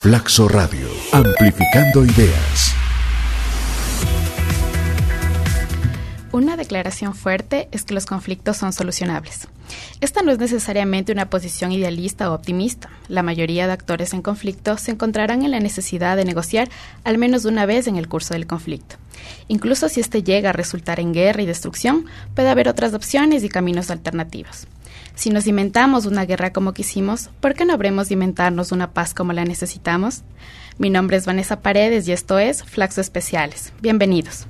Flaxo Radio, amplificando ideas. Una declaración fuerte es que los conflictos son solucionables. Esta no es necesariamente una posición idealista o optimista. La mayoría de actores en conflicto se encontrarán en la necesidad de negociar al menos una vez en el curso del conflicto. Incluso si este llega a resultar en guerra y destrucción, puede haber otras opciones y caminos alternativos. Si nos inventamos una guerra como quisimos, ¿por qué no habremos de inventarnos una paz como la necesitamos? Mi nombre es Vanessa Paredes y esto es Flaxo Especiales. Bienvenidos.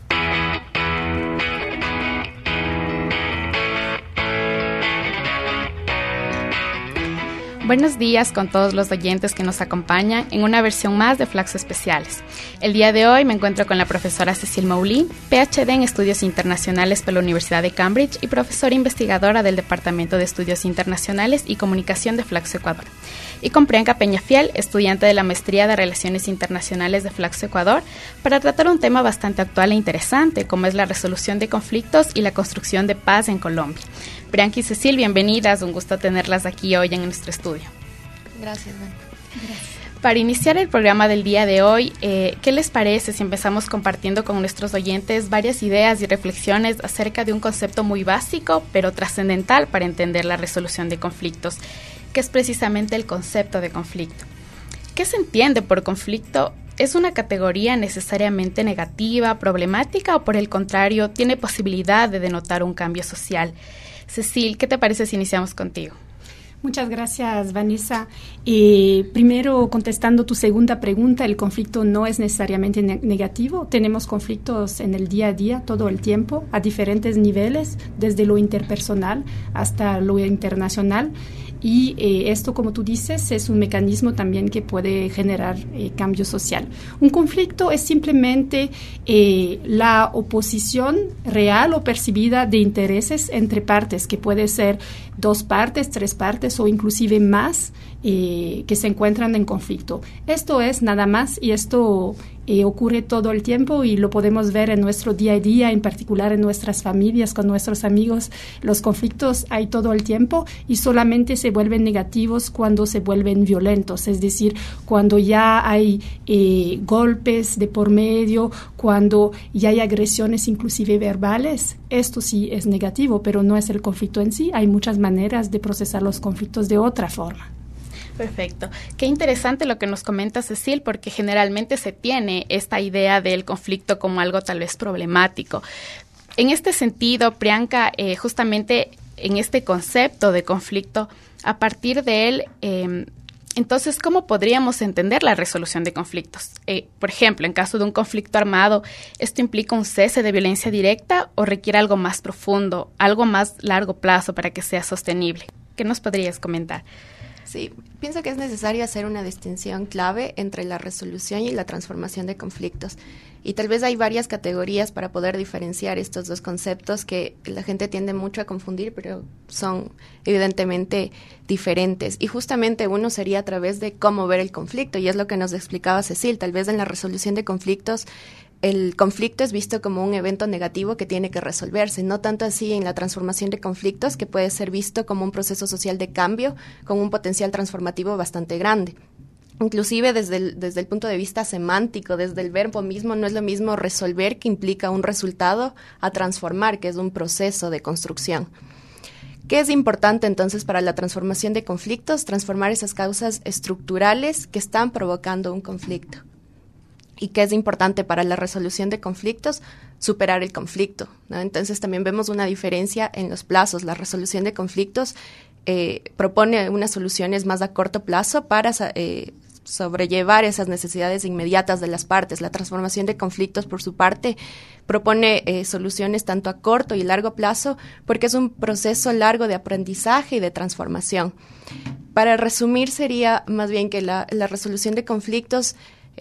Buenos días con todos los oyentes que nos acompañan en una versión más de Flaxo Especiales. El día de hoy me encuentro con la profesora Cecil Moulí, PhD en Estudios Internacionales por la Universidad de Cambridge y profesora investigadora del Departamento de Estudios Internacionales y Comunicación de Flaxo Ecuador. Y con Priyanka Peñafiel, estudiante de la Maestría de Relaciones Internacionales de Flaxo Ecuador, para tratar un tema bastante actual e interesante, como es la resolución de conflictos y la construcción de paz en Colombia. Priyanka y Cecil, bienvenidas, un gusto tenerlas aquí hoy en nuestro estudio. Gracias, Van. Gracias. Para iniciar el programa del día de hoy, ¿qué les parece si empezamos compartiendo con nuestros oyentes varias ideas y reflexiones acerca de un concepto muy básico, pero trascendental para entender la resolución de conflictos, que es precisamente el concepto de conflicto? ¿Qué se entiende por conflicto? ¿Es una categoría necesariamente negativa, problemática o por el contrario tiene posibilidad de denotar un cambio social? Cecil, ¿qué te parece si iniciamos contigo? Muchas gracias, Vanessa. Primero, contestando tu segunda pregunta, el conflicto no es necesariamente negativo. Tenemos conflictos en el día a día, todo el tiempo, a diferentes niveles, desde lo interpersonal hasta lo internacional. Y esto, como tú dices, es un mecanismo también que puede generar cambio social. Un conflicto es simplemente la oposición real o percibida de intereses entre partes, que puede ser 2 partes, 3 partes o inclusive más que se encuentran en conflicto. Esto es nada más y esto ocurre todo el tiempo y lo podemos ver en nuestro día a día, en particular en nuestras familias, con nuestros amigos. Los conflictos hay todo el tiempo y solamente se vuelven negativos cuando se vuelven violentos, es decir, cuando ya hay golpes de por medio, cuando ya hay agresiones inclusive verbales. Esto sí es negativo, pero no es el conflicto en sí. Hay muchas maneras de procesar los conflictos de otra forma. Perfecto. Qué interesante lo que nos comenta Cecil, porque generalmente se tiene esta idea del conflicto como algo tal vez problemático. En este sentido, Priyanka, justamente en este concepto de conflicto, a partir de él, entonces, ¿cómo podríamos entender la resolución de conflictos? Por ejemplo, en caso de un conflicto armado, ¿esto implica un cese de violencia directa o requiere algo más profundo, algo más largo plazo para que sea sostenible? ¿Qué nos podrías comentar? Sí, pienso que es necesario hacer una distinción clave entre la resolución y la transformación de conflictos. Y tal vez hay varias categorías para poder diferenciar estos dos conceptos que la gente tiende mucho a confundir, pero son evidentemente diferentes. Y justamente uno sería a través de cómo ver el conflicto, y es lo que nos explicaba Cecil. Tal vez en la resolución de conflictos, el conflicto es visto como un evento negativo que tiene que resolverse, no tanto así en la transformación de conflictos, que puede ser visto como un proceso social de cambio con un potencial transformativo bastante grande. Inclusive desde el punto de vista semántico, desde el verbo mismo, no es lo mismo resolver, que implica un resultado, a transformar, que es un proceso de construcción. ¿Qué es importante entonces para la transformación de conflictos? Transformar esas causas estructurales que están provocando un conflicto. ¿Y qué es importante para la resolución de conflictos? Superar el conflicto, ¿no? Entonces también vemos una diferencia en los plazos. La resolución de conflictos propone unas soluciones más a corto plazo para sobrellevar esas necesidades inmediatas de las partes. La transformación de conflictos, por su parte, propone soluciones tanto a corto y largo plazo, porque es un proceso largo de aprendizaje y de transformación. Para resumir, sería más bien que la resolución de conflictos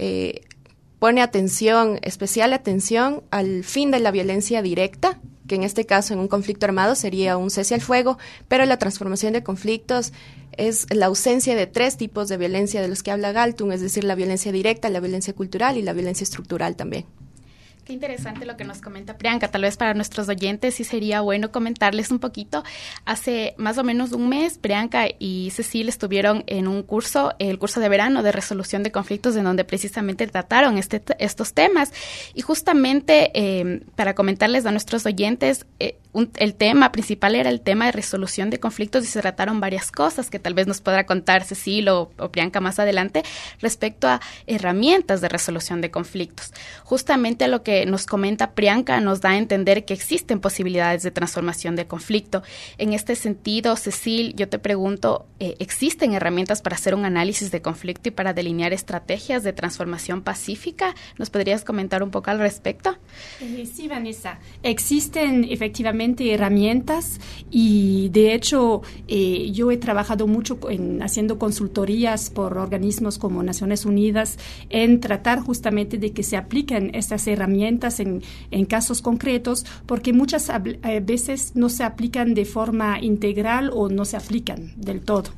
pone especial atención al fin de la violencia directa, que en este caso en un conflicto armado sería un cese al fuego, pero la transformación de conflictos es la ausencia de 3 tipos de violencia de los que habla Galtung, es decir, la violencia directa, la violencia cultural y la violencia estructural también. Qué interesante lo que nos comenta Priyanka. Tal vez para nuestros oyentes sí sería bueno comentarles un poquito. Hace más o menos un mes, Priyanka y Cecil estuvieron en un curso, el curso de verano de resolución de conflictos, en donde precisamente trataron estos temas. Y justamente para comentarles a nuestros oyentes, el tema principal era el tema de resolución de conflictos, y se trataron varias cosas que tal vez nos podrá contar Cecil o Priyanka más adelante respecto a herramientas de resolución de conflictos. Justamente lo que nos comenta Priyanka nos da a entender que existen posibilidades de transformación de conflicto. En este sentido, Cecil, yo te pregunto, ¿existen herramientas para hacer un análisis de conflicto y para delinear estrategias de transformación pacífica? ¿Nos podrías comentar un poco al respecto? Sí, Vanessa. Existen efectivamente herramientas y, de hecho, yo he trabajado mucho haciendo consultorías por organismos como Naciones Unidas en tratar justamente de que se apliquen estas herramientas en casos concretos, porque muchas veces no se aplican de forma integral o no se aplican del todo.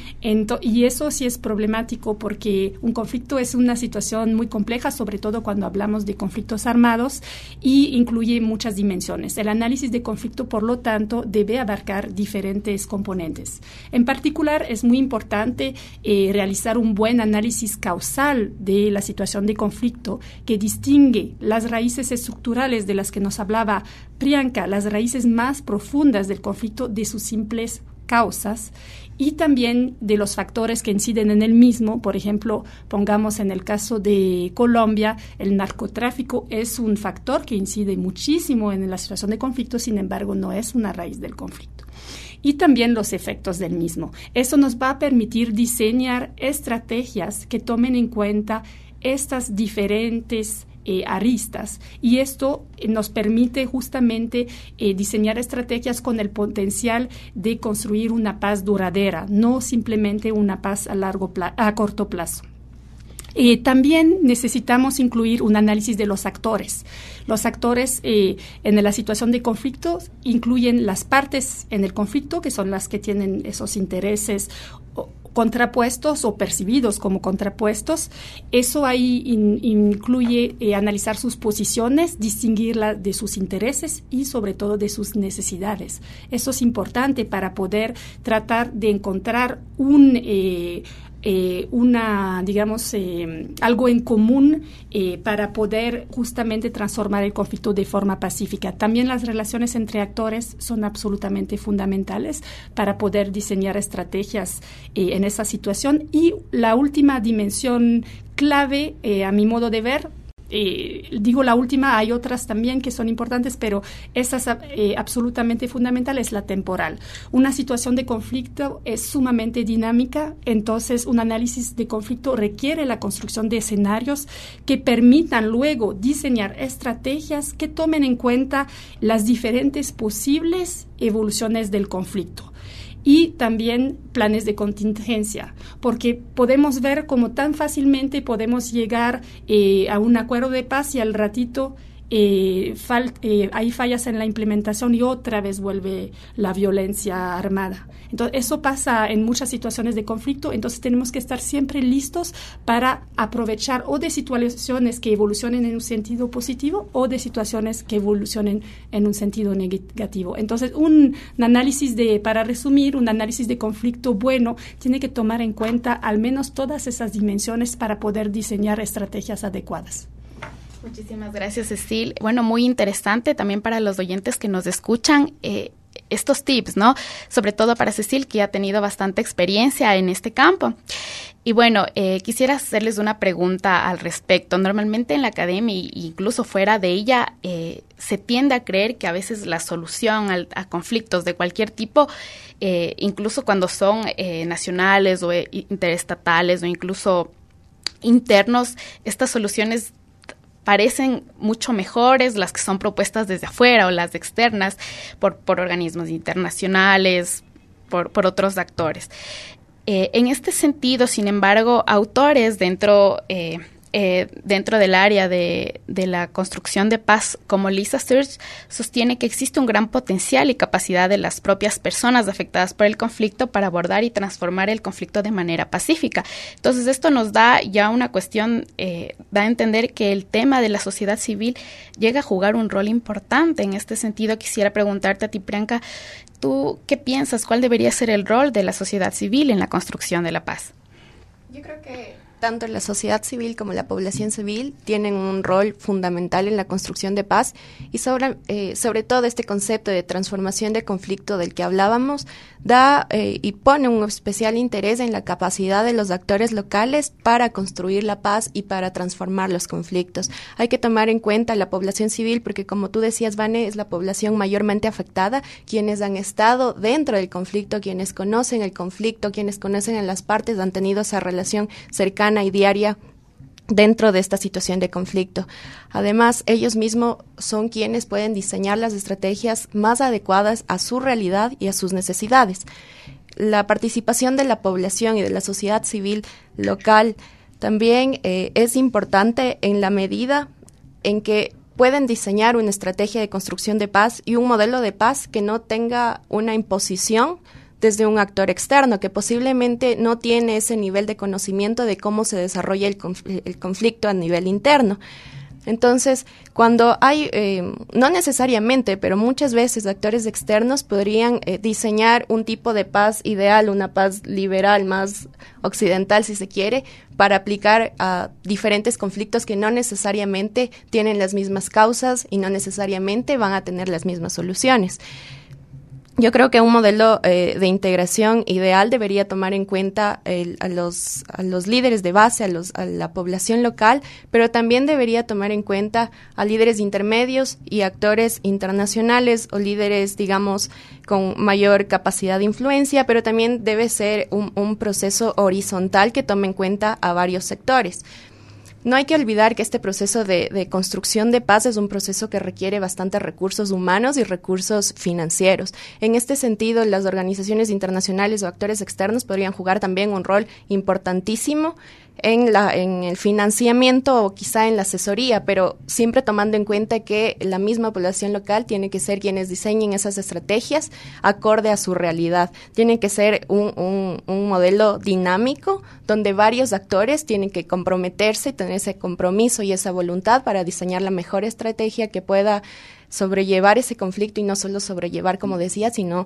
Y eso sí es problemático, porque un conflicto es una situación muy compleja, sobre todo cuando hablamos de conflictos armados, y incluye muchas dimensiones. El análisis de conflicto, por lo tanto, debe abarcar diferentes componentes. En particular, es muy importante realizar un buen análisis causal de la situación de conflicto, que distingue las raíces estructurales de las que nos hablaba Priyanka, las raíces más profundas del conflicto, de sus simples causas, y también de los factores que inciden en el mismo. Por ejemplo, pongamos en el caso de Colombia, el narcotráfico es un factor que incide muchísimo en la situación de conflicto, sin embargo, no es una raíz del conflicto. Y también los efectos del mismo. Eso nos va a permitir diseñar estrategias que tomen en cuenta estas diferentes aristas, y esto nos permite justamente diseñar estrategias con el potencial de construir una paz duradera, no simplemente una paz a corto plazo. También necesitamos incluir un análisis de los actores. Los actores en la situación de conflicto incluyen las partes en el conflicto, que son las que tienen esos intereses contrapuestos o percibidos como contrapuestos. Eso ahí incluye analizar sus posiciones, distinguirlas de sus intereses y sobre todo de sus necesidades. Eso es importante para poder tratar de encontrar algo en común para poder justamente transformar el conflicto de forma pacífica. También las relaciones entre actores son absolutamente fundamentales para poder diseñar estrategias en esa situación. Y la última dimensión clave, a mi modo de ver, digo la última, hay otras también que son importantes, pero esa es absolutamente fundamental, es la temporal. Una situación de conflicto es sumamente dinámica, entonces un análisis de conflicto requiere la construcción de escenarios que permitan luego diseñar estrategias que tomen en cuenta las diferentes posibles evoluciones del conflicto. Y también planes de contingencia, porque podemos ver cómo tan fácilmente podemos llegar a un acuerdo de paz y al ratito hay fallas en la implementación y otra vez vuelve la violencia armada. Entonces, eso pasa en muchas situaciones de conflicto, entonces tenemos que estar siempre listos para aprovechar o de situaciones que evolucionen en un sentido positivo o de situaciones que evolucionen en un sentido negativo. Entonces, para resumir, un análisis de conflicto bueno tiene que tomar en cuenta al menos todas esas dimensiones para poder diseñar estrategias adecuadas. Muchísimas gracias, Cecil. Bueno, muy interesante también para los oyentes que nos escuchan estos tips, ¿no? Sobre todo para Cecil, que ha tenido bastante experiencia en este campo. Y bueno, quisiera hacerles una pregunta al respecto. Normalmente en la academia, e incluso fuera de ella, se tiende a creer que a veces la solución a conflictos de cualquier tipo, incluso cuando son nacionales o interestatales o incluso internos, estas soluciones parecen mucho mejores las que son propuestas desde afuera o las externas por organismos internacionales, por otros actores. En este sentido, sin embargo, autores dentro dentro del área de la construcción de paz, como Lisa Sturge, sostiene que existe un gran potencial y capacidad de las propias personas afectadas por el conflicto para abordar y transformar el conflicto de manera pacífica. Entonces, esto nos da ya una cuestión, da a entender que el tema de la sociedad civil llega a jugar un rol importante. En este sentido, quisiera preguntarte a ti, Priyanka, ¿tú qué piensas? ¿Cuál debería ser el rol de la sociedad civil en la construcción de la paz? Yo creo que tanto la sociedad civil como la población civil tienen un rol fundamental en la construcción de paz y sobre todo este concepto de transformación de conflicto del que hablábamos da y pone un especial interés en la capacidad de los actores locales para construir la paz y para transformar los conflictos. Hay que tomar en cuenta la población civil porque, como tú decías, Vane, es la población mayormente afectada, quienes han estado dentro del conflicto, quienes conocen el conflicto, quienes conocen a las partes, han tenido esa relación cercana y diaria dentro de esta situación de conflicto. Además, ellos mismos son quienes pueden diseñar las estrategias más adecuadas a su realidad y a sus necesidades. La participación de la población y de la sociedad civil local también es importante en la medida en que pueden diseñar una estrategia de construcción de paz y un modelo de paz que no tenga una imposición desde un actor externo, que posiblemente no tiene ese nivel de conocimiento de cómo se desarrolla el conflicto a nivel interno. Entonces, cuando hay, no necesariamente, pero muchas veces actores externos podrían diseñar un tipo de paz ideal, una paz liberal, más occidental si se quiere, para aplicar a diferentes conflictos que no necesariamente tienen las mismas causas y no necesariamente van a tener las mismas soluciones. Yo creo que un modelo de integración ideal debería tomar en cuenta a los líderes de base, a la población local, pero también debería tomar en cuenta a líderes intermedios y actores internacionales o líderes, digamos, con mayor capacidad de influencia, pero también debe ser un proceso horizontal que tome en cuenta a varios sectores. No hay que olvidar que este proceso de construcción de paz es un proceso que requiere bastantes recursos humanos y recursos financieros. En este sentido, las organizaciones internacionales o actores externos podrían jugar también un rol importantísimo en el financiamiento o quizá en la asesoría, pero siempre tomando en cuenta que la misma población local tiene que ser quienes diseñen esas estrategias acorde a su realidad. Tiene que ser un modelo dinámico donde varios actores tienen que comprometerse y tener ese compromiso y esa voluntad para diseñar la mejor estrategia que pueda sobrellevar ese conflicto y no solo sobrellevar, como decía, sino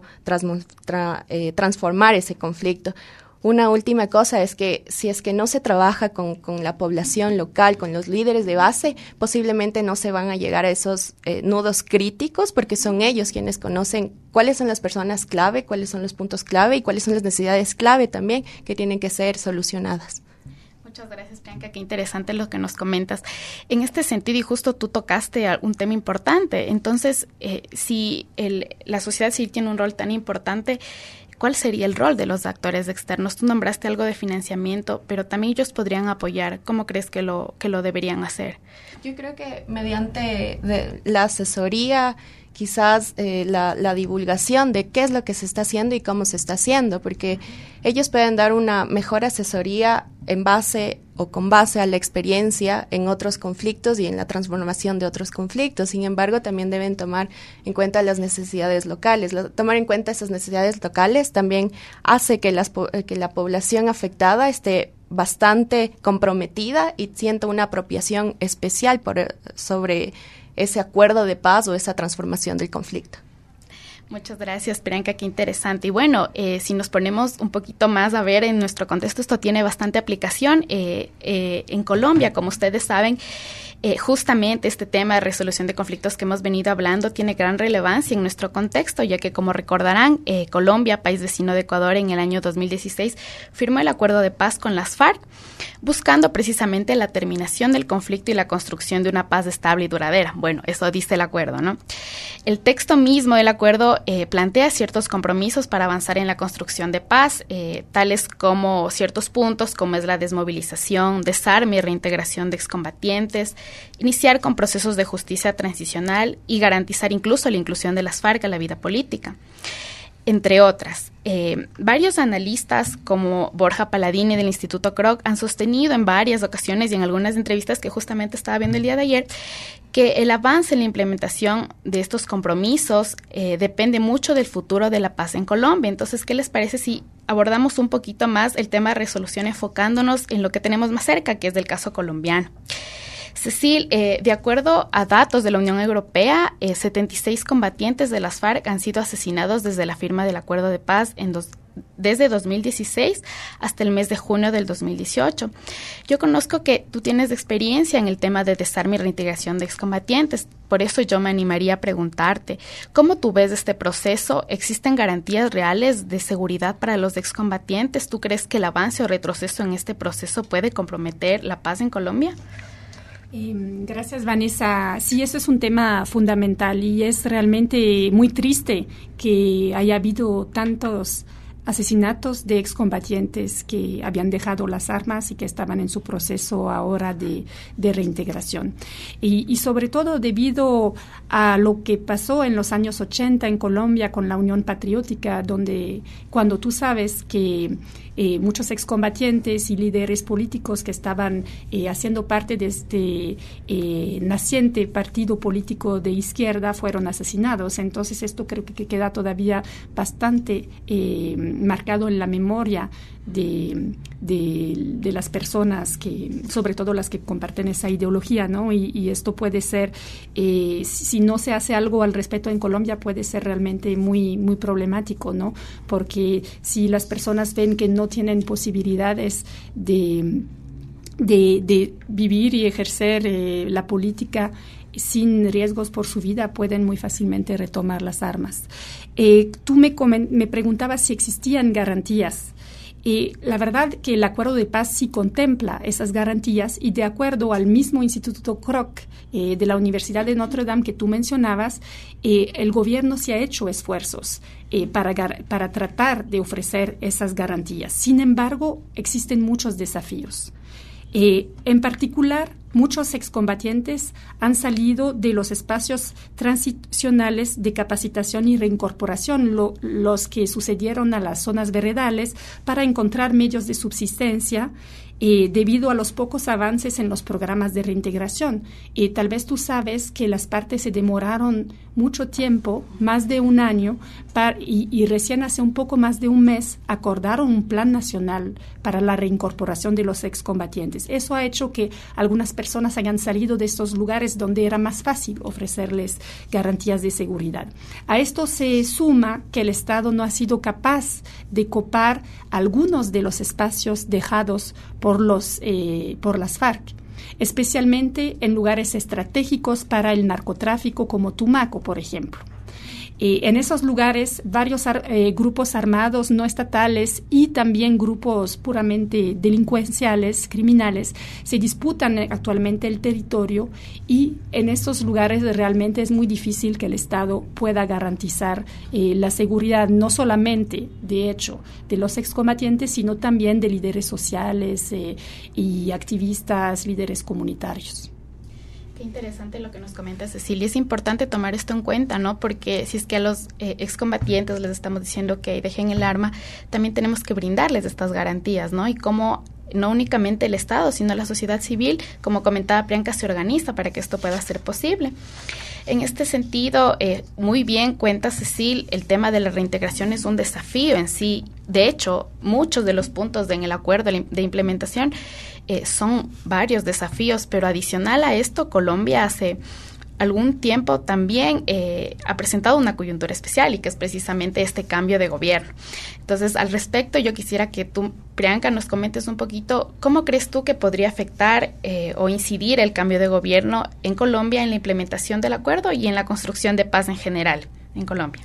transformar ese conflicto. Una última cosa es que si es que no se trabaja con la población local, con los líderes de base, posiblemente no se van a llegar a esos nudos críticos porque son ellos quienes conocen cuáles son las personas clave, cuáles son los puntos clave y cuáles son las necesidades clave también que tienen que ser solucionadas. Muchas gracias, Priyanka. Qué interesante lo que nos comentas. En este sentido, y justo tú tocaste un tema importante. Entonces, si la sociedad civil tiene un rol tan importante, ¿cuál sería el rol de los actores externos? Tú nombraste algo de financiamiento, pero también ellos podrían apoyar. ¿Cómo crees que lo deberían hacer? Yo creo que mediante la asesoría, quizás la divulgación de qué es lo que se está haciendo y cómo se está haciendo, porque ellos pueden dar una mejor asesoría en base o con base a la experiencia en otros conflictos y en la transformación de otros conflictos. Sin embargo, también deben tomar en cuenta las necesidades locales. Tomar en cuenta esas necesidades locales también hace que la población afectada esté bastante comprometida y sienta una apropiación especial sobre ese acuerdo de paz o esa transformación del conflicto. Muchas gracias, Priyanka, qué interesante. Y bueno, si nos ponemos un poquito más a ver en nuestro contexto, esto tiene bastante aplicación. En Colombia, como ustedes saben, justamente este tema de resolución de conflictos que hemos venido hablando tiene gran relevancia en nuestro contexto, ya que, como recordarán, Colombia, país vecino de Ecuador, en el año 2016 firmó el acuerdo de paz con las FARC, buscando precisamente la terminación del conflicto y la construcción de una paz estable y duradera. Bueno, eso dice el acuerdo, ¿no? El texto mismo del acuerdo plantea ciertos compromisos para avanzar en la construcción de paz, tales como ciertos puntos como es la desmovilización, desarme y reintegración de excombatientes, iniciar con procesos de justicia transicional y garantizar incluso la inclusión de las FARC a la vida política. entre otras. Varios analistas como Borja Palladini del Instituto Kroc han sostenido en varias ocasiones y en algunas entrevistas que justamente estaba viendo el día de ayer que el avance en la implementación de estos compromisos depende mucho del futuro de la paz en Colombia. Entonces, ¿qué les parece si abordamos un poquito más el tema de resolución enfocándonos en lo que tenemos más cerca, que es del caso colombiano? Cecil, de acuerdo a datos de la Unión Europea, 76 combatientes de las FARC han sido asesinados desde la firma del acuerdo de paz desde 2016 hasta el mes de junio del 2018. Yo conozco que tú tienes experiencia en el tema de desarme y reintegración de excombatientes, por eso yo me animaría a preguntarte, ¿cómo tú ves este proceso? ¿Existen garantías reales de seguridad para los excombatientes? ¿Tú crees que el avance o retroceso en este proceso puede comprometer la paz en Colombia? Gracias, Vanessa. Sí, eso es un tema fundamental y es realmente muy triste que haya habido tantos asesinatos de excombatientes que habían dejado las armas y que estaban en su proceso ahora de reintegración. Y sobre todo debido a lo que pasó en los años 80 en Colombia con la Unión Patriótica, donde cuando tú sabes que muchos excombatientes y líderes políticos que estaban haciendo parte de este naciente partido político de izquierda fueron asesinados. Entonces esto creo que queda todavía bastante marcado en la memoria de las personas que, sobre todo las que comparten esa ideología, ¿no? Y esto puede ser, si no se hace algo al respecto en Colombia, puede ser realmente muy, muy problemático, ¿no? Porque si las personas ven que no tienen posibilidades de vivir y ejercer la política sin riesgos por su vida, pueden muy fácilmente retomar las armas. Tú me preguntabas si existían garantías. La verdad que el acuerdo de paz sí contempla esas garantías y de acuerdo al mismo Instituto Kroc de la Universidad de Notre Dame que tú mencionabas, el gobierno sí ha hecho esfuerzos para tratar de ofrecer esas garantías. Sin embargo, existen muchos desafíos. En particular, muchos excombatientes han salido de los espacios transicionales de capacitación y reincorporación, los que sucedieron a las zonas veredales, para encontrar medios de subsistencia debido a los pocos avances en los programas de reintegración. Tal vez tú sabes que las partes se demoraron mucho tiempo, más de un año, y recién hace un poco más de un mes acordaron un plan nacional para la reincorporación de los excombatientes. Eso ha hecho que algunas personas hayan salido de estos lugares donde era más fácil ofrecerles garantías de seguridad. A esto se suma que el Estado no ha sido capaz de copar algunos de los espacios dejados por las FARC, especialmente en lugares estratégicos para el narcotráfico como Tumaco, por ejemplo. En esos lugares, varios grupos armados no estatales y también grupos puramente delincuenciales, criminales, se disputan actualmente el territorio y en estos lugares realmente es muy difícil que el Estado pueda garantizar la seguridad, no solamente, de hecho, de los excombatientes, sino también de líderes sociales y activistas, líderes comunitarios. Qué interesante lo que nos comenta Cecilia. Es importante tomar esto en cuenta, ¿no? Porque si es que a los excombatientes les estamos diciendo que dejen el arma, también tenemos que brindarles estas garantías, ¿no? Y cómo no únicamente el Estado, sino la sociedad civil, como comentaba Priyanka, se organiza para que esto pueda ser posible. En este sentido, muy bien cuenta Cecil, el tema de la reintegración es un desafío en sí. De hecho, muchos de los puntos en el acuerdo de implementación son varios desafíos, pero adicional a esto, Colombia hace algún tiempo también ha presentado una coyuntura especial y que es precisamente este cambio de gobierno. Entonces, al respecto, yo quisiera que tú, Priyanka, nos comentes un poquito cómo crees tú que podría afectar o incidir el cambio de gobierno en Colombia en la implementación del acuerdo y en la construcción de paz en general en Colombia.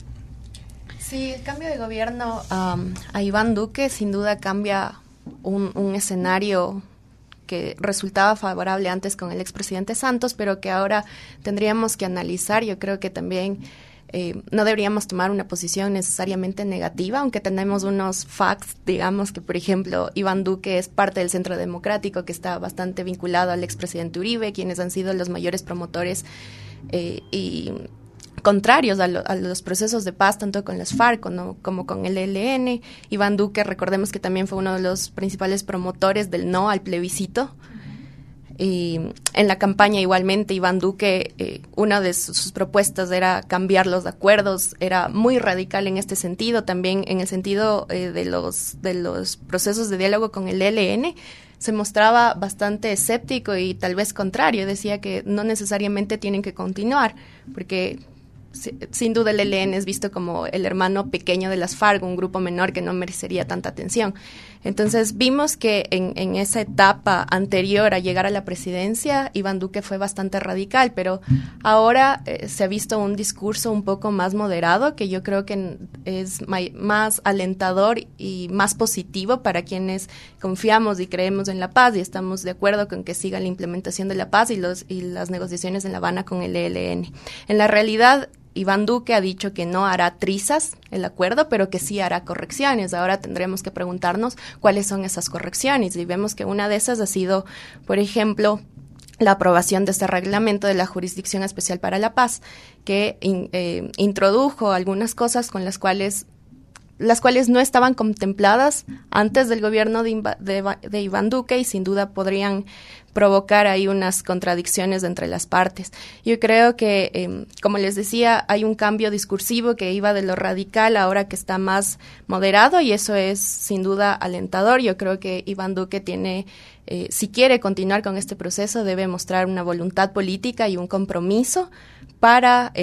Sí, el cambio de gobierno a Iván Duque sin duda cambia un escenario que resultaba favorable antes con el expresidente Santos, pero que ahora tendríamos que analizar. Yo creo que también no deberíamos tomar una posición necesariamente negativa, aunque tenemos unos facts, digamos que, por ejemplo, Iván Duque es parte del Centro Democrático, que está bastante vinculado al expresidente Uribe, quienes han sido los mayores promotores y contrarios a los procesos de paz, tanto con las FARC como con el ELN. Iván Duque, recordemos que también fue uno de los principales promotores del no al plebiscito. Y en la campaña igualmente Iván Duque, una de sus propuestas era cambiar los acuerdos, era muy radical en este sentido, también en el sentido de los procesos de diálogo con el ELN, se mostraba bastante escéptico y tal vez contrario, decía que no necesariamente tienen que continuar, porque sin duda el ELN es visto como el hermano pequeño de las FARC, un grupo menor que no merecería tanta atención. Entonces vimos que en esa etapa anterior a llegar a la presidencia, Iván Duque fue bastante radical, pero ahora se ha visto un discurso un poco más moderado, que yo creo que es más alentador y más positivo para quienes confiamos y creemos en la paz y estamos de acuerdo con que siga la implementación de la paz y las negociaciones en La Habana con el ELN. En la realidad, Iván Duque ha dicho que no hará trizas el acuerdo, pero que sí hará correcciones. Ahora tendremos que preguntarnos cuáles son esas correcciones. Y vemos que una de esas ha sido, por ejemplo, la aprobación de este reglamento de la Jurisdicción Especial para la Paz, que introdujo algunas cosas con las cuales no estaban contempladas antes del gobierno de Iván Duque y sin duda podrían provocar ahí unas contradicciones entre las partes. Yo creo que, como les decía, hay un cambio discursivo que iba de lo radical ahora que está más moderado y eso es sin duda alentador. Yo creo que Iván Duque tiene, si quiere continuar con este proceso, debe mostrar una voluntad política y un compromiso para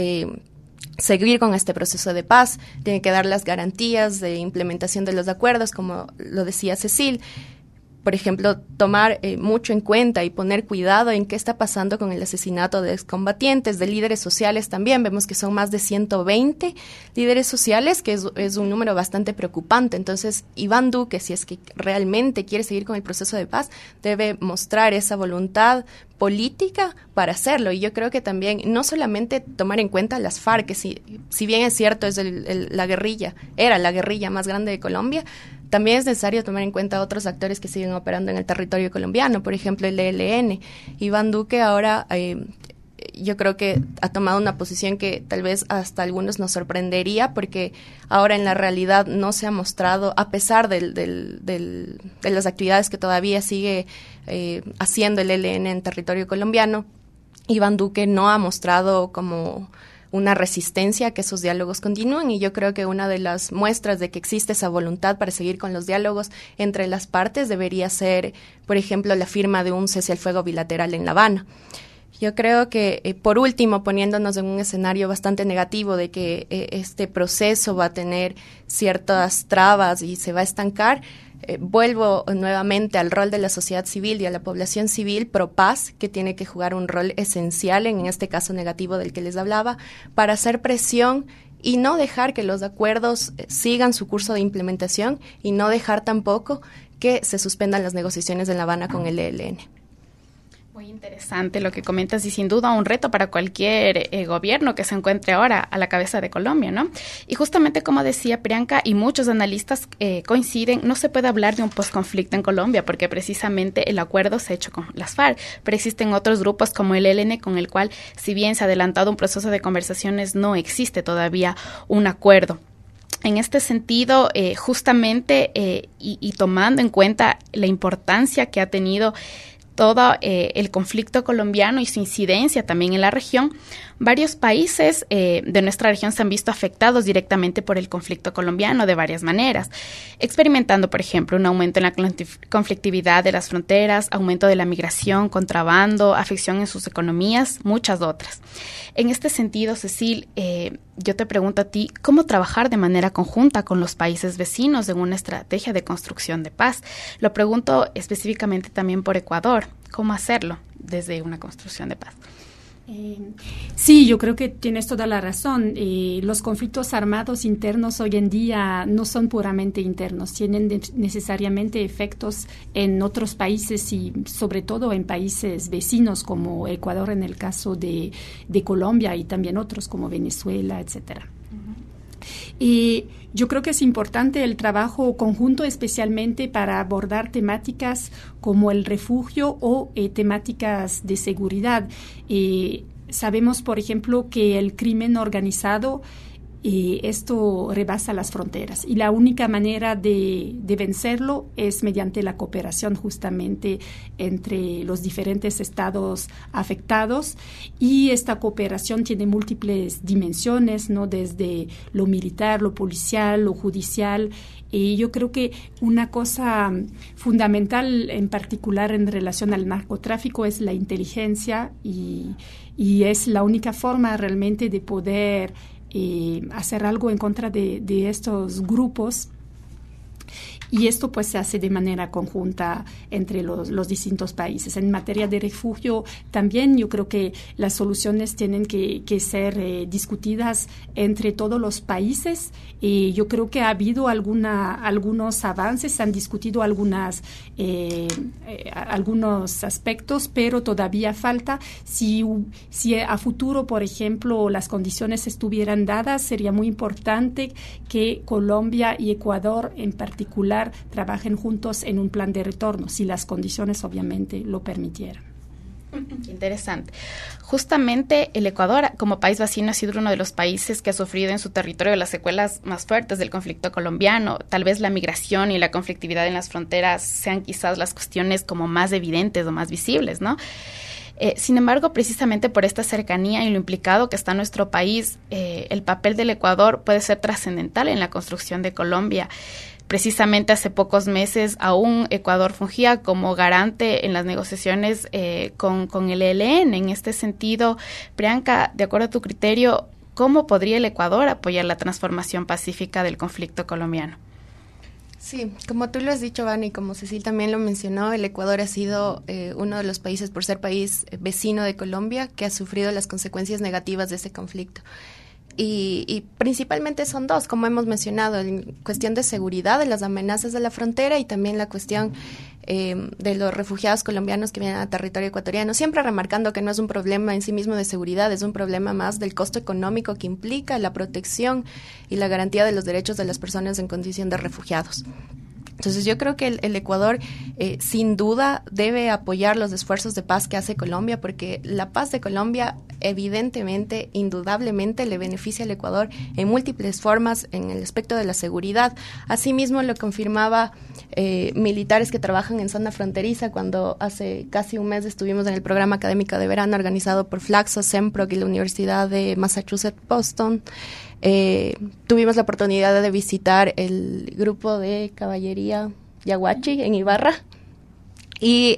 seguir con este proceso de paz. Tiene que dar las garantías de implementación de los acuerdos, como lo decía Cecil. Por ejemplo, tomar mucho en cuenta y poner cuidado en qué está pasando con el asesinato de excombatientes, de líderes sociales también. Vemos que son más de 120 líderes sociales, que es un número bastante preocupante. Entonces, Iván Duque, si es que realmente quiere seguir con el proceso de paz, debe mostrar esa voluntad política para hacerlo. Y yo creo que también no solamente tomar en cuenta las FARC, que si bien es cierto, es la guerrilla, era la guerrilla más grande de Colombia, también es necesario tomar en cuenta otros actores que siguen operando en el territorio colombiano, por ejemplo el ELN. Iván Duque ahora yo creo que ha tomado una posición que tal vez hasta algunos nos sorprendería, porque ahora en la realidad no se ha mostrado, a pesar de las actividades que todavía sigue haciendo el ELN en territorio colombiano, Iván Duque no ha mostrado como una resistencia a que esos diálogos continúen, y yo creo que una de las muestras de que existe esa voluntad para seguir con los diálogos entre las partes debería ser, por ejemplo, la firma de un cese al fuego bilateral en La Habana. Yo creo que, por último, poniéndonos en un escenario bastante negativo de que este proceso va a tener ciertas trabas y se va a estancar, vuelvo nuevamente al rol de la sociedad civil y a la población civil pro paz, que tiene que jugar un rol esencial en este caso negativo del que les hablaba, para hacer presión y no dejar que los acuerdos sigan su curso de implementación y no dejar tampoco que se suspendan las negociaciones en La Habana con el ELN. Muy interesante lo que comentas y sin duda un reto para cualquier gobierno que se encuentre ahora a la cabeza de Colombia, ¿no? Y justamente como decía Priyanka y muchos analistas coinciden, no se puede hablar de un posconflicto en Colombia porque precisamente el acuerdo se ha hecho con las FARC, pero existen otros grupos como el ELN con el cual, si bien se ha adelantado un proceso de conversaciones, no existe todavía un acuerdo. En este sentido, justamente y tomando en cuenta la importancia que ha tenido todo el conflicto colombiano y su incidencia también en la región, varios países de nuestra región se han visto afectados directamente por el conflicto colombiano de varias maneras, experimentando, por ejemplo, un aumento en la conflictividad de las fronteras, aumento de la migración, contrabando, afección en sus economías, muchas otras. En este sentido, Cecil, yo te pregunto a ti, ¿cómo trabajar de manera conjunta con los países vecinos en una estrategia de construcción de paz? Lo pregunto específicamente también por Ecuador. ¿Cómo hacerlo desde una construcción de paz? Sí, yo creo que tienes toda la razón. Los conflictos armados internos hoy en día no son puramente internos, tienen necesariamente efectos en otros países y sobre todo en países vecinos como Ecuador en el caso de Colombia y también otros como Venezuela, etcétera. Y yo creo que es importante el trabajo conjunto, especialmente para abordar temáticas como el refugio o temáticas de seguridad. sabemos, por ejemplo, que el crimen organizado esto rebasa las fronteras y la única manera de vencerlo es mediante la cooperación justamente entre los diferentes estados afectados, y esta cooperación tiene múltiples dimensiones, ¿no? Desde lo militar, lo policial, lo judicial. Y yo creo que una cosa fundamental en particular en relación al narcotráfico es la inteligencia, y es la única forma realmente de poder hacer algo en contra de estos grupos, y esto pues se hace de manera conjunta entre los distintos países. En materia de refugio también yo creo que las soluciones tienen que ser discutidas entre todos los países. Yo creo que ha habido algunos avances, se han discutido algunos aspectos, pero todavía falta. Si a futuro, por ejemplo, las condiciones estuvieran dadas, sería muy importante que Colombia y Ecuador en particular trabajen juntos en un plan de retorno, si las condiciones obviamente lo permitieran. Interesante. Justamente el Ecuador, como país vecino, ha sido uno de los países que ha sufrido en su territorio las secuelas más fuertes del conflicto colombiano. Tal vez la migración y la conflictividad en las fronteras sean quizás las cuestiones como más evidentes o más visibles, ¿no? Sin embargo, precisamente por esta cercanía y lo implicado que está nuestro país, el papel del Ecuador puede ser trascendental en la construcción de Colombia. Precisamente hace pocos meses aún Ecuador fungía como garante en las negociaciones con el ELN. En este sentido, Priyanka, de acuerdo a tu criterio, ¿cómo podría el Ecuador apoyar la transformación pacífica del conflicto colombiano? Sí, como tú lo has dicho, Vani, y como Cecil también lo mencionó, el Ecuador ha sido uno de los países, por ser país vecino de Colombia, que ha sufrido las consecuencias negativas de ese conflicto. Y principalmente son dos, como hemos mencionado, en cuestión de seguridad, de las amenazas de la frontera, y también la cuestión de los refugiados colombianos que vienen a territorio ecuatoriano, siempre remarcando que no es un problema en sí mismo de seguridad, es un problema más del costo económico que implica la protección y la garantía de los derechos de las personas en condición de refugiados. Entonces yo creo que el Ecuador sin duda debe apoyar los esfuerzos de paz que hace Colombia, porque la paz de Colombia evidentemente, indudablemente le beneficia al Ecuador en múltiples formas en el aspecto de la seguridad. Asimismo lo confirmaba militares que trabajan en zona fronteriza cuando hace casi un mes estuvimos en el programa académico de verano organizado por Flaxo, Semproc y la Universidad de Massachusetts Boston. Tuvimos la oportunidad de visitar el grupo de caballería Yaguachi en Ibarra, y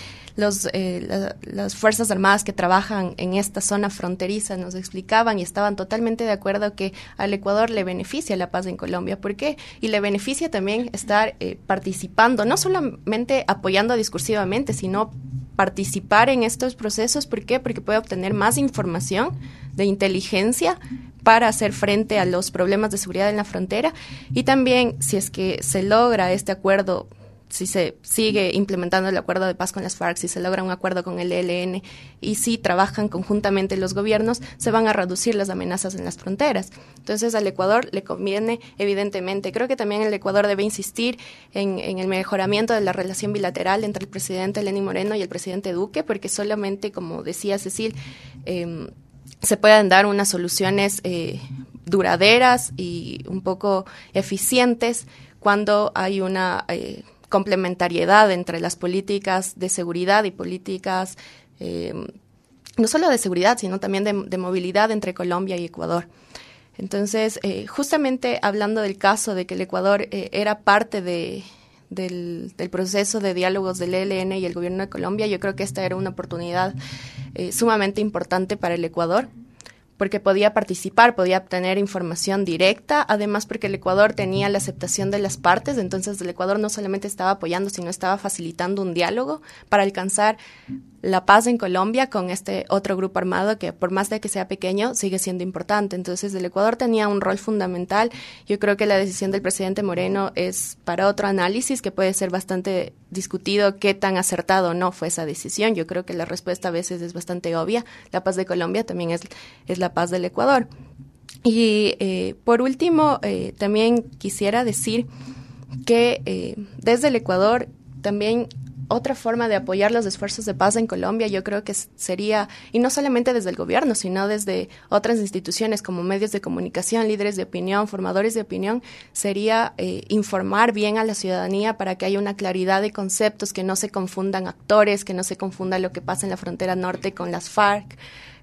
las Fuerzas Armadas que trabajan en esta zona fronteriza nos explicaban y estaban totalmente de acuerdo que al Ecuador le beneficia la paz en Colombia. ¿Por qué? Y le beneficia también estar participando, no solamente apoyando discursivamente, sino participar en estos procesos. ¿Por qué? Porque puede obtener más información de inteligencia para hacer frente a los problemas de seguridad en la frontera, y también si es que se logra este acuerdo, si se sigue implementando el acuerdo de paz con las FARC, si se logra un acuerdo con el ELN y si trabajan conjuntamente los gobiernos, se van a reducir las amenazas en las fronteras. Entonces al Ecuador le conviene evidentemente. Creo que también el Ecuador debe insistir en el mejoramiento de la relación bilateral entre el presidente Lenín Moreno y el presidente Duque, porque solamente, como decía Cecil, se pueden dar unas soluciones duraderas y un poco eficientes cuando hay una complementariedad entre las políticas de seguridad y políticas no solo de seguridad, sino también de movilidad entre Colombia y Ecuador. Entonces, justamente hablando del caso de que el Ecuador era parte del proceso de diálogos del ELN y el gobierno de Colombia, yo creo que esta era una oportunidad sumamente importante para el Ecuador, porque podía participar, podía obtener información directa, además porque el Ecuador tenía la aceptación de las partes. Entonces el Ecuador no solamente estaba apoyando, sino estaba facilitando un diálogo para alcanzar la paz en Colombia con este otro grupo armado que, por más de que sea pequeño, sigue siendo importante. Entonces el Ecuador tenía un rol fundamental. Yo creo que la decisión del presidente Moreno es para otro análisis que puede ser bastante discutido qué tan acertado o no fue esa decisión. Yo creo que la respuesta a veces es bastante obvia. La paz de Colombia también es la paz del Ecuador. Y por último, también quisiera decir que desde el Ecuador también otra forma de apoyar los esfuerzos de paz en Colombia, yo creo que sería, y no solamente desde el gobierno, sino desde otras instituciones como medios de comunicación, líderes de opinión, formadores de opinión, sería informar bien a la ciudadanía para que haya una claridad de conceptos, que no se confundan actores, que no se confunda lo que pasa en la frontera norte con las FARC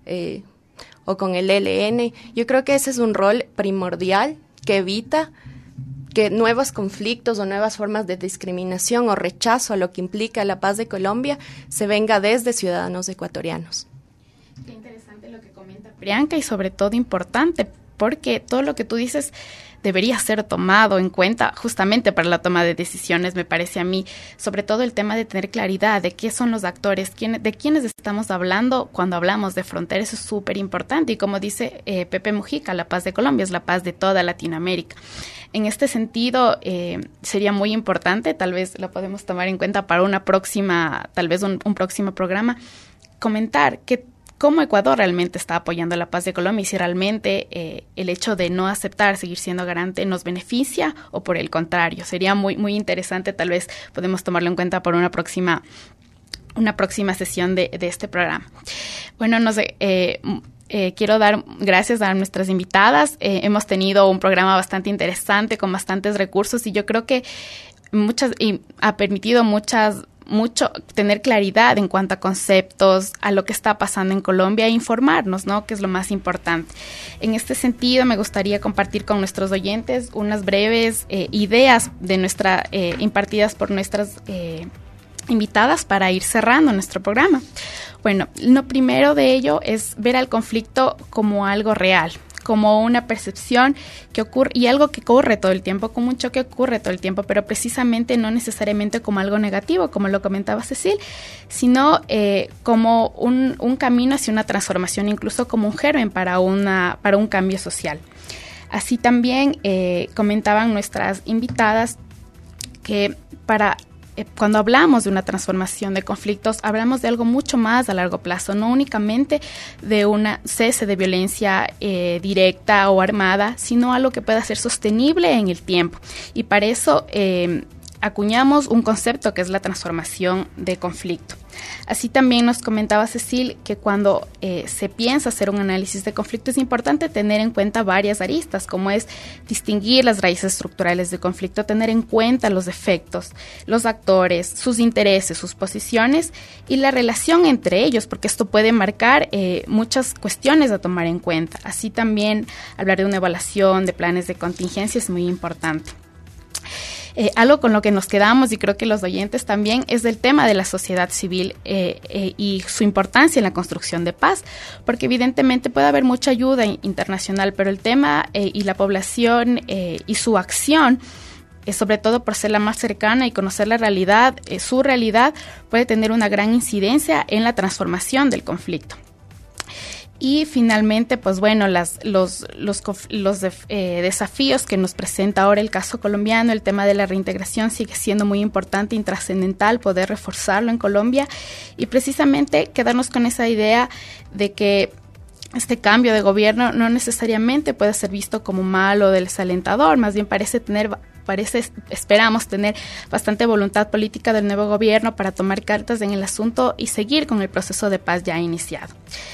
o con el ELN. Yo creo que ese es un rol primordial que evita que nuevos conflictos o nuevas formas de discriminación o rechazo a lo que implica la paz de Colombia se venga desde ciudadanos ecuatorianos. Qué interesante lo que comenta Priyanka y sobre todo importante, porque todo lo que tú dices debería ser tomado en cuenta justamente para la toma de decisiones, me parece a mí, sobre todo el tema de tener claridad de qué son los actores, de quiénes estamos hablando cuando hablamos de frontera. Eso es súper importante y como dice Pepe Mujica, la paz de Colombia es la paz de toda Latinoamérica. En este sentido, sería muy importante, tal vez lo podemos tomar en cuenta para una próxima, tal vez un próximo programa, comentar cómo Ecuador realmente está apoyando la paz de Colombia y si realmente el hecho de no aceptar seguir siendo garante nos beneficia o por el contrario. Sería muy, muy interesante, tal vez podemos tomarlo en cuenta por una próxima sesión de este programa. Bueno, no sé, quiero dar gracias a nuestras invitadas. Hemos tenido un programa bastante interesante con bastantes recursos y yo creo que ha permitido mucho tener claridad en cuanto a conceptos, a lo que está pasando en Colombia e informarnos, ¿no? Que es lo más importante. En este sentido, me gustaría compartir con nuestros oyentes unas breves ideas de impartidas por nuestras invitadas para ir cerrando nuestro programa. Bueno, lo primero de ello es ver al conflicto como algo real, como una percepción que ocurre y algo que ocurre todo el tiempo, como un choque que ocurre todo el tiempo, pero precisamente no necesariamente como algo negativo, como lo comentaba Cecil, sino como un camino hacia una transformación, incluso como un germen para un cambio social. Así también comentaban nuestras invitadas que cuando hablamos de una transformación de conflictos, hablamos de algo mucho más a largo plazo, no únicamente de un cese de violencia directa o armada, sino algo que pueda ser sostenible en el tiempo. Y para eso acuñamos un concepto que es la transformación de conflicto. Así también nos comentaba Cecil que cuando se piensa hacer un análisis de conflicto es importante tener en cuenta varias aristas, como es distinguir las raíces estructurales de conflicto, tener en cuenta los efectos, los actores, sus intereses, sus posiciones y la relación entre ellos, porque esto puede marcar muchas cuestiones a tomar en cuenta. Así también hablar de una evaluación de planes de contingencia es muy importante. Algo con lo que nos quedamos, y creo que los oyentes también, es el tema de la sociedad civil y su importancia en la construcción de paz, porque evidentemente puede haber mucha ayuda internacional, pero el tema y la población y su acción, sobre todo por ser la más cercana y conocer la realidad, su realidad, puede tener una gran incidencia en la transformación del conflicto. Y finalmente, pues bueno, los desafíos que nos presenta ahora el caso colombiano, el tema de la reintegración sigue siendo muy importante y trascendental poder reforzarlo en Colombia y precisamente quedarnos con esa idea de que este cambio de gobierno no necesariamente puede ser visto como malo o desalentador, más bien esperamos tener bastante voluntad política del nuevo gobierno para tomar cartas en el asunto y seguir con el proceso de paz ya iniciado.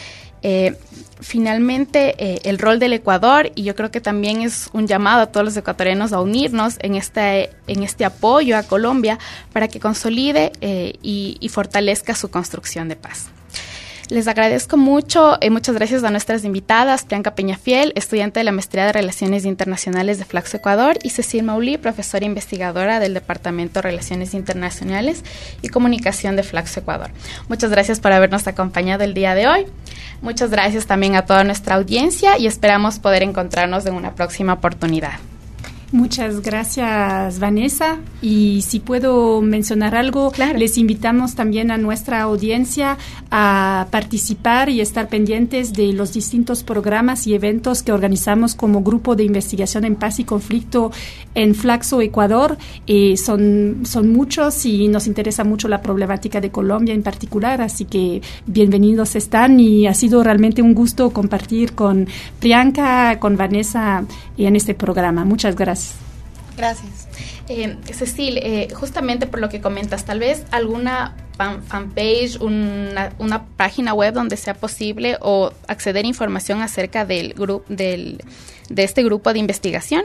Finalmente, el rol del Ecuador, y yo creo que también es un llamado a todos los ecuatorianos a unirnos en este apoyo a Colombia para que consolide y fortalezca su construcción de paz. Les agradezco mucho, muchas gracias a nuestras invitadas, Priyanka Peñafiel, estudiante de la Maestría de Relaciones Internacionales de Flaxo Ecuador, y Cecil Maulí, profesora investigadora del Departamento de Relaciones Internacionales y Comunicación de Flaxo Ecuador. Muchas gracias por habernos acompañado el día de hoy. Muchas gracias también a toda nuestra audiencia y esperamos poder encontrarnos en una próxima oportunidad. Muchas gracias, Vanessa. Y si puedo mencionar algo, claro, les invitamos también a nuestra audiencia a participar y estar pendientes de los distintos programas y eventos que organizamos como Grupo de Investigación en Paz y Conflicto en Flaxo, Ecuador. Son muchos y nos interesa mucho la problemática de Colombia en particular, así que bienvenidos están y ha sido realmente un gusto compartir con Priyanka, con Vanessa en este programa. Muchas gracias. Gracias. Cecil, justamente por lo que comentas, tal vez alguna fanpage, una página web donde sea posible o acceder a información acerca de este grupo de investigación.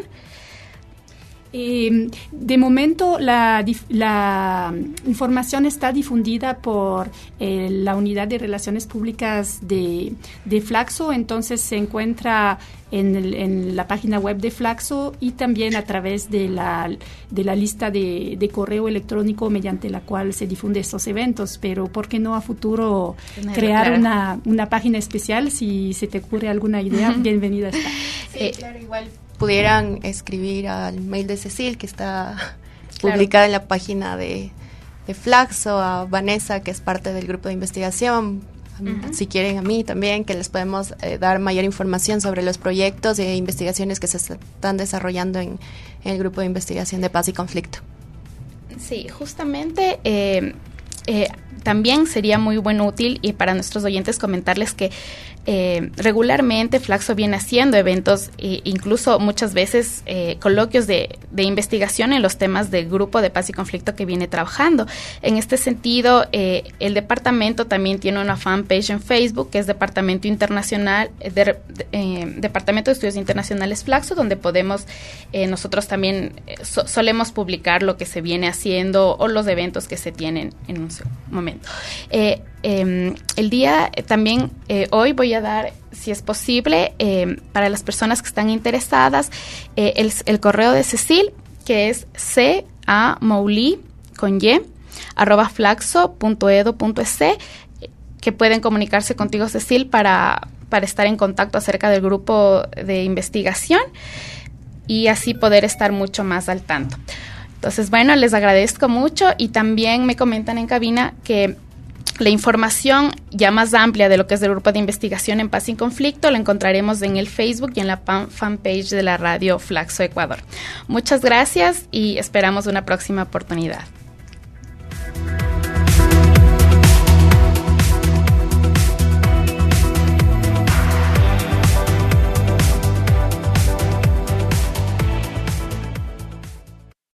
De momento la información está difundida por la Unidad de Relaciones Públicas de Flaxo, entonces se encuentra en la página web de Flaxo y también a través de la lista de correo electrónico mediante la cual se difunde estos eventos, pero ¿por qué no a futuro crear una página especial? Si se te ocurre alguna idea, bienvenida está. Sí, claro, igual pudieran escribir al mail de Cecil, que está publicada en la página de Flaxo, a Vanessa, que es parte del grupo de investigación, si quieren a mí también, que les podemos dar mayor información sobre los proyectos e investigaciones que se están desarrollando en el grupo de investigación de paz y conflicto. Sí, justamente también sería muy útil y para nuestros oyentes comentarles que regularmente Flaxo viene haciendo eventos, incluso muchas veces coloquios de investigación en los temas del grupo de paz y conflicto que viene trabajando. En este sentido, el departamento también tiene una fanpage en Facebook, que es Departamento Internacional, Departamento de Estudios Internacionales Flaxo, donde podemos, nosotros también solemos publicar lo que se viene haciendo o los eventos que se tienen en un momento. El día también, hoy voy a dar, si es posible, para las personas que están interesadas, el correo de Cecil, que es camouli@flaxo.edu.es, que pueden comunicarse contigo, Cecil, para estar en contacto acerca del grupo de investigación y así poder estar mucho más al tanto. Entonces, bueno, les agradezco mucho y también me comentan en cabina que la información ya más amplia de lo que es el grupo de investigación en paz y conflicto la encontraremos en el Facebook y en la fanpage de la radio Flaxo Ecuador. Muchas gracias y esperamos una próxima oportunidad.